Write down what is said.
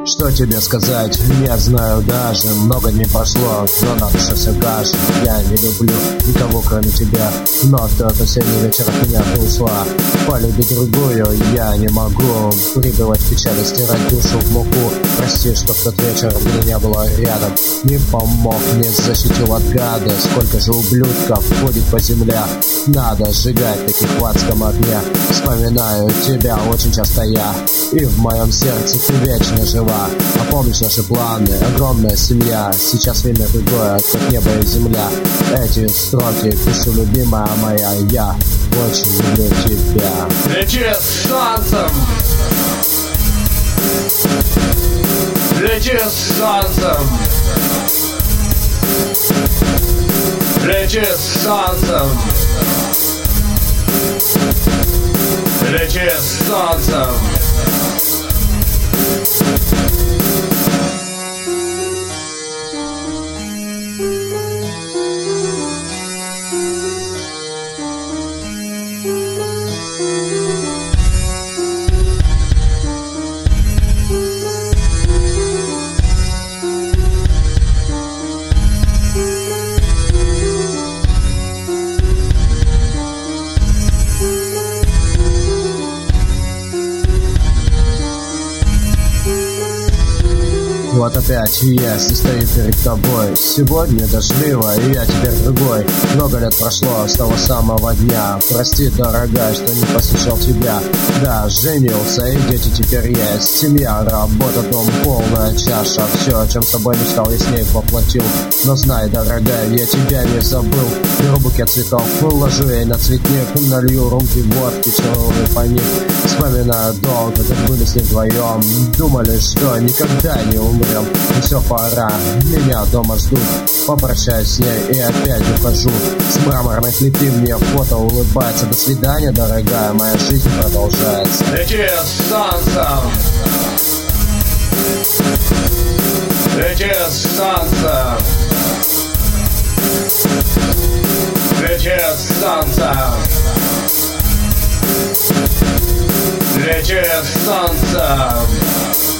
Что тебе сказать, не знаю даже. Много дней прошло, но на душе все кашель. Я не люблю никого, кроме тебя, но в тот осенний вечер от меня ты ушла. Полюбить другую я не могу, прибывать в печали, стирать душу в муку. Прости, что в тот вечер меня не было рядом. Не помог, не защитил от гада. Сколько же ублюдков ходит по земле. Надо сжигать таких в адском огне. Вспоминаю тебя очень часто я, и в моем сердце ты вечно жива. А помнишь наши планы, огромная семья. Сейчас время другое, как небо и земля. Эти строки пишу, любимая моя. Я очень люблю тебя. Лети с солнцем, лети с солнцем, лети с солнцем, лети с солнцем. Вот опять я здесь стою перед тобой. Сегодня дождливо, и я теперь другой. Много лет прошло с того самого дня. Прости, дорогая, что не посещал тебя. Да, женился, и дети теперь есть. Семья, работа, дом, полная чаша. Все, о чем с тобой мечтал, я с ней воплотил. Но знай, дорогая, я тебя не забыл. Беру букет цветов, положу ей на цветник. Налью рюмки водки, целую по них. Вспоминаю долго, как были с ней вдвоем. Думали, что никогда не умрем. И все, пора, меня дома ждут. Попрощаюсь с ней и опять ухожу. С мраморной плиты мне фото улыбается. До свидания, дорогая, моя жизнь продолжается. Лети с солнцем, лети с солнцем, лети с солнцем, лети с солнцем.